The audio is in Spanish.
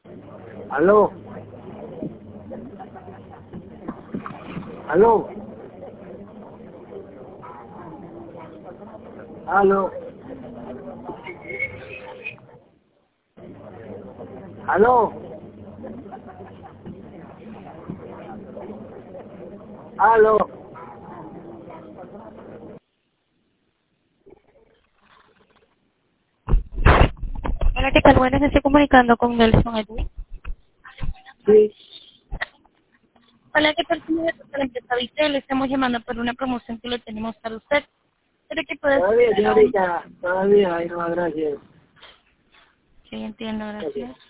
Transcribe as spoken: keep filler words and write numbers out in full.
Aló. Aló. Aló. Aló. Aló. Hola, ¿qué tal? Buenas, me estoy comunicando con Nelson Edwin. Sí. Hola, ¿qué tal? Señor? De la empresa Vitel, le estamos llamando por una promoción que le tenemos para usted. ¿Cree que puede Todavía, ser aún? señorita. Todavía. Ay, no, gracias. Sí, entiendo, Gracias. gracias.